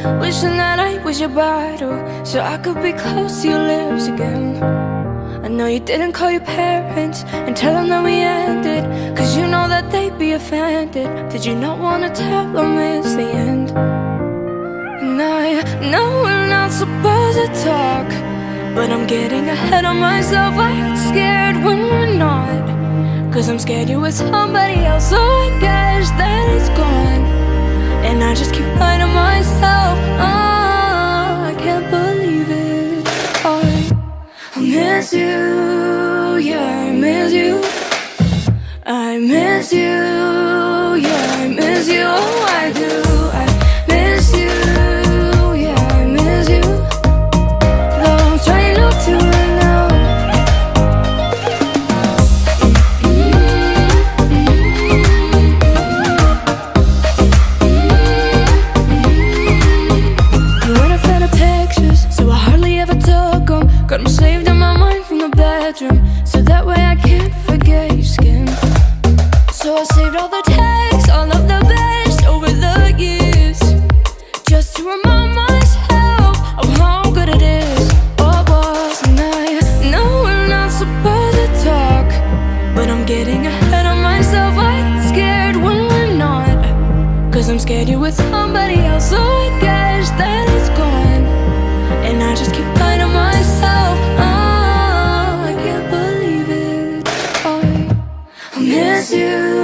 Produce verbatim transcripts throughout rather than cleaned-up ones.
wishing that I was your bottle, so I could be close to your lips again. I know you didn't call your parents and tell them that we ended, cause you know that they'd be offended. Did you not wanna tell them it's the end? And I know we're not supposed to talk, but I'm getting ahead of myself. I get scared when we're not, cause I'm scared you're with somebody else. So I guess that it's gone, and I just keep lying to myself. Oh, I can't believe it. I, I miss you, yeah, I miss you. I miss you, yeah, I miss you. Oh, I do, I miss you, yeah, I miss you. Though I'm trying not to right now. You weren't a fan of pictures, so I hardly ever took them. Got them saved in my mind from the bedroom, so that way I can't forget your skin. So I saved all the texts, all of the best over the years, just to remind myself of how good it is. What was, and I know we're not supposed to talk, but I'm getting ahead of myself. I get scared when we're not, cause I'm scared you're with somebody else. So I guess that it's gone, and I just keep lying to myself. Oh, I can't believe it. I, I miss you.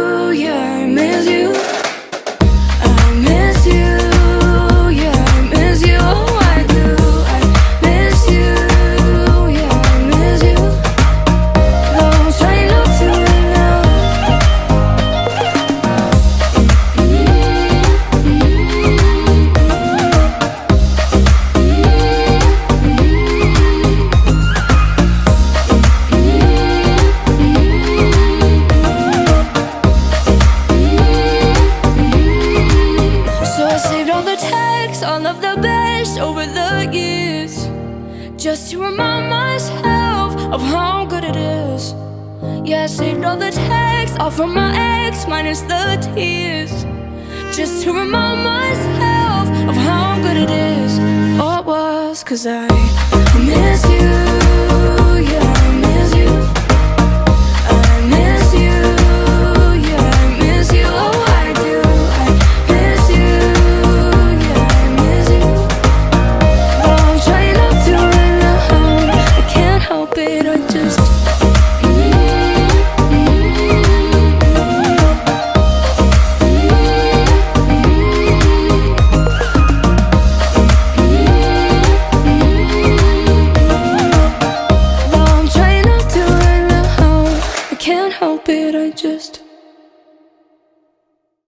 All of the best over the years, just to remind myself of how good it is. Yeah, I saved all the texts, all from my ex, minus the tears, just to remind myself of how good it is. Oh, it was, cause I miss you, yeah, I miss you. I miss you, yeah, I miss you. Oh, I do, I miss you. But I just though I'm trying not to right now, I can't help it, I just